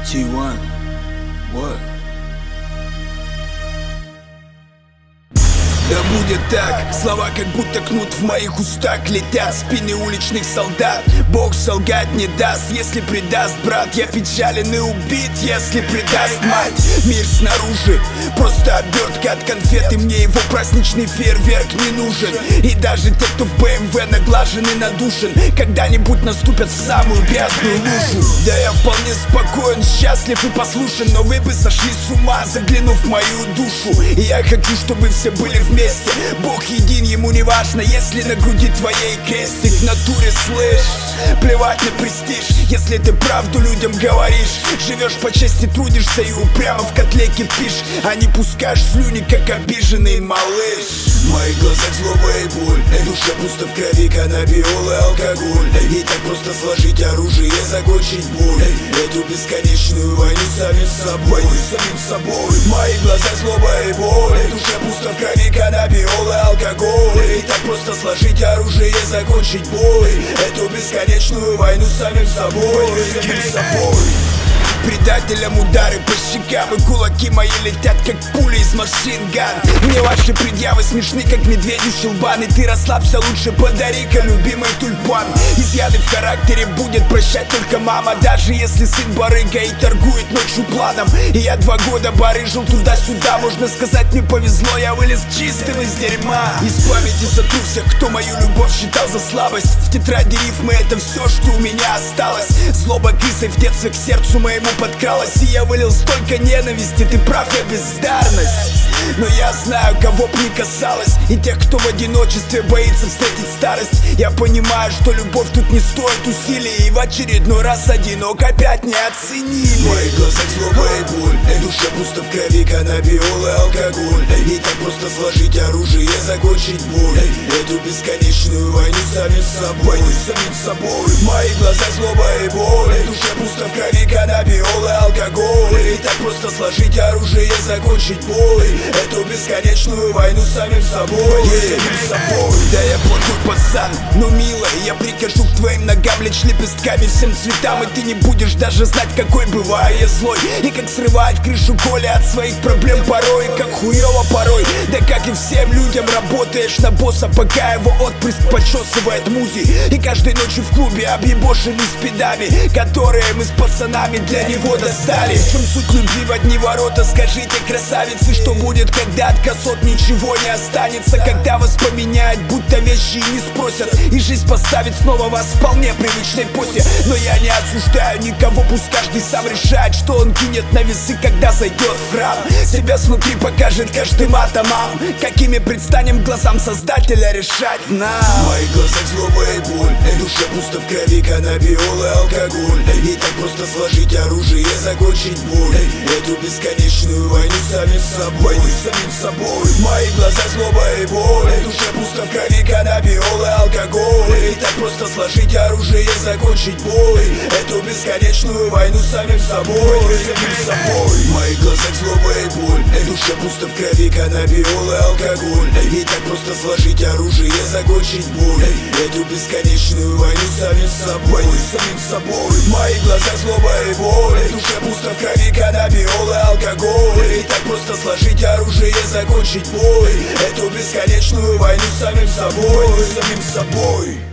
T1, what? Да будет так, слова как будто кнут в моих устах летят спины уличных солдат. Бог солгать не даст, если предаст брат. Я печален и убит, если предаст мать. Мир снаружи, просто обертка от конфеты. Мне его праздничный фейерверк не нужен. И даже те, кто в БМВ наглажен и надушен, когда-нибудь наступят в самую грязную лужу. Да я вполне спокоен, счастлив и послушен, но вы бы сошли с ума, заглянув в мою душу. И я хочу, чтобы все были вместе. Бог един, ему не важно, если на груди твоей крестик. В натуре слышь, плевать на престиж, если ты правду людям говоришь. Живешь по чести, трудишься и упрямо в котле кипишь, а не пускаешь слюни, как обиженный малыш. В моих глазах злоба и боль, душа пусто в крови, каннабиол и алкоголь. И так просто сложить оружие, закончить боль, эту бесконечную войну самим собой. В моих глазах злоба и боль, душа пусто в крови, каннабиол и алкоголь. И так просто сложить оружие, закончить бой, эту бесконечную войну самим собой. Предателям удары по щекам, и кулаки мои летят, как пули из машин-ган. Мне ваши предъявы смешны, как медведю щелбан. И ты расслабься, лучше подари-ка любимый тюльпан. Изъяны в характере будет прощать только мама, даже если сын барыга и торгует ночью планом. И я 2 года барыжил туда-сюда, можно сказать, мне повезло, я вылез чистым из дерьма. Из памяти сотру всех, кто мою любовь считал за слабость. В тетради рифмы это все, что у меня осталось. Злоба крысой в детстве к сердцу моему подкралась, и я вылил столько ненависти. Ты прав, я бездарность, но я знаю, кого б не касалось, и тех, кто в одиночестве боится встретить старость. Я понимаю, что любовь тут не стоит усилий, и в очередной раз одинок опять не оценили. В моих глазах злоба и боль, душа пусто в крови, каннабиол и алкоголь. И так просто сложить оружие, закончить боль, эту бесконечную войну самим собой. В моих глазах злоба и боль, душа пусто в крови, каннабиол и алкоголь. И так просто сложить оружие, закончить бой, эту бесконечную войну самим собой. Да я плохой пацан, но милая, я прикажу к твоим ногам лечь лепестками всем цветам. И ты не будешь даже знать, какой бываю я злой, и как срывает крышу Коля от своих проблем порой, и как хуёво порой. Да как и всем людям, работаешь на босса, пока его отпрыск почесывает музи. И каждой ночью в клубе объебошены спидами, которые мы с пацанами для него достали. В чем суть любви в одни ворота, скажите, красавицы, что будет, когда от красот ничего не останется? Когда вас поменяют, будто вещи и не спросят, и жизнь поставит снова вас в вполне привычной позе. Но я не осуждаю никого, пусть каждый сам решает, что он кинет на весы, когда зайдет в храм. Себя снутри покажет каждым атомом, какими предстанем глазам Создателя решать нам. В моих глазах злоба и боль, душа пусто в крови, каннабиол и алкоголь. И так просто сложить оружие, закончить боль, эту бесконечную войну самим собой. В моих глазах злоба и боль, душа пусто в крови, каннабиол и алкоголь. И так просто сложить оружие, закончить бой, эту бесконечную войну самим собой. В моих глазах злоба и боль, душа пусто в крови, каннабиол и алкоголь. И так просто сложить оружие, закончить бой, эту бесконечную войну самим собой. В моих глазах злоба и боль, душа пусто в крови, каннабиол и алкоголь. И так просто сложить оружие, закончить бой, эту бесконечную войну самим собой.